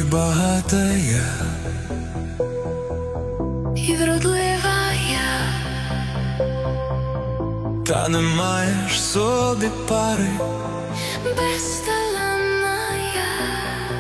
багатая, і вродлива я, та не маєш собі пари, безталанна я.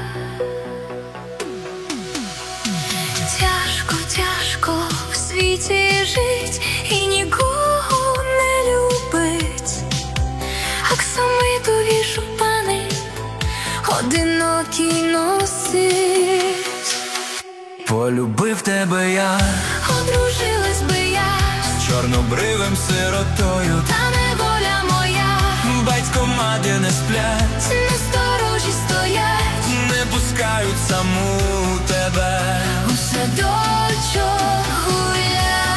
Тяжко, тяжко в світі жить і нікого не любить, аксамитові шупани одинокі носить. Полюбив тебе я, Одружилась би я з чорнобривим сиротою, та неволя моя. батько, мати не сплять, На сторожі стоять, не пускають саму тебе у садочок гулять.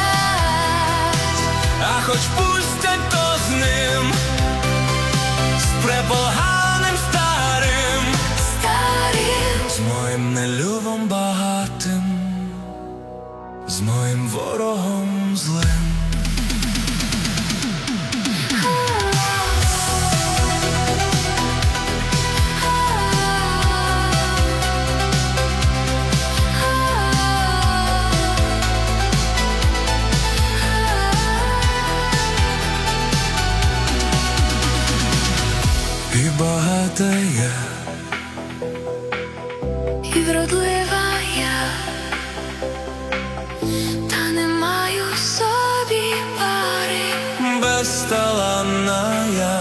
а хоч пустять, то з ним, з препоганим старим, Старим з моїм нелюбом багатим, з моїм ворогом злим. І багатая, і вродлива я, та не маю собі пари. безталанна я,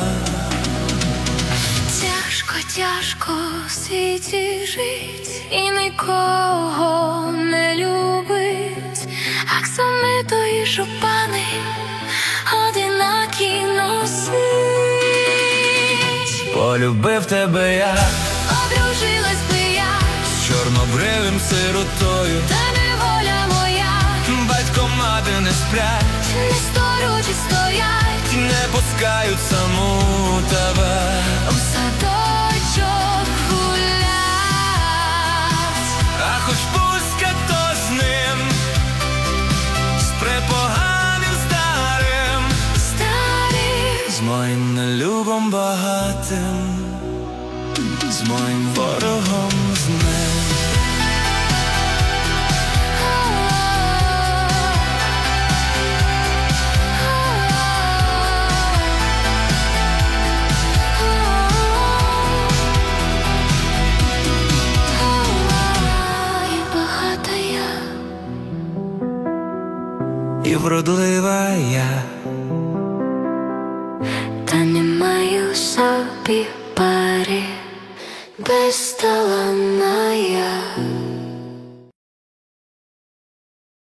Тяжко, тяжко в світі жить і нікого не любить, аксамитові шупани одинакі носить. полюбив тебе я, Одружилась би я, з чорнобривим сиротою, та неволя моя. батько, мати не сплять, Не сторожі стоять, не пускають саму тебе у садочок гулять. а хоч пускать, то з ним, з препоганим старим, Старим з моїм нелюбом багатим, з моїм ворогом злим. і багата я, І вродлива я, та не маю собі пари, безталанна я.